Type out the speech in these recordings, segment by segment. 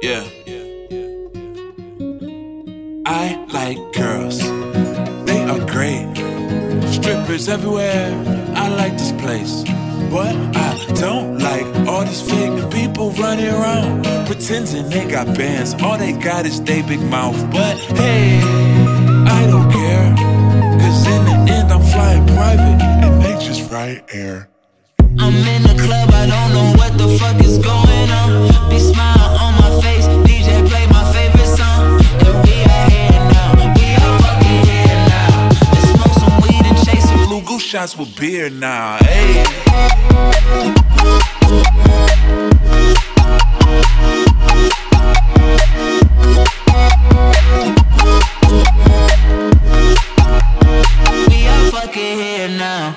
Yeah. I like girls, they are great. Strippers everywhere, I like this place. But I don't like all these fake people running around pretending they got bands, all they got is they big mouth. But hey, I don't care, cause in the end I'm flying private and they just write air. I'm in the club, I don't know what the fuck is going on. Big smile on my face, DJ play my favorite song. And we are here now, we are fucking here now. Let's smoke some weed and chase some Blue goose shots with beer now, ayy. We are fucking here now.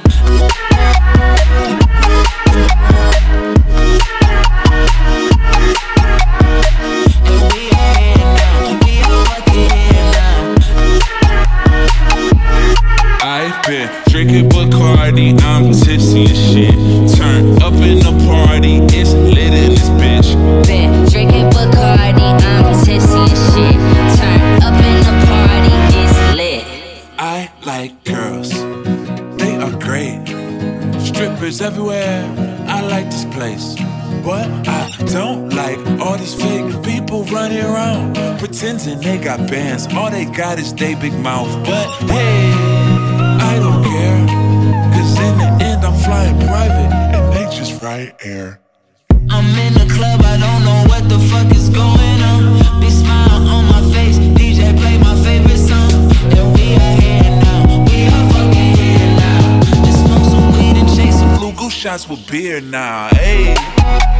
Drinking Bacardi, I'm tipsy as shit. Turn up in the party, it's lit in this bitch. Been drinking Bacardi, I'm tipsy as shit. Turn up in the party, it's lit. I like girls, they are great. Strippers everywhere, I like this place. But I don't like all these fake people running around pretending they got bands, all they got is they big mouth. But hey, I don't care, cause in the end I'm flying private and they just write air. I'm in the club, I don't know what the fuck is going on. Big smile on my face, DJ play my favorite song. And we are here now, we are fucking here now. Let's smoke some weed and chase some Blue goose shots with beer now, ayy.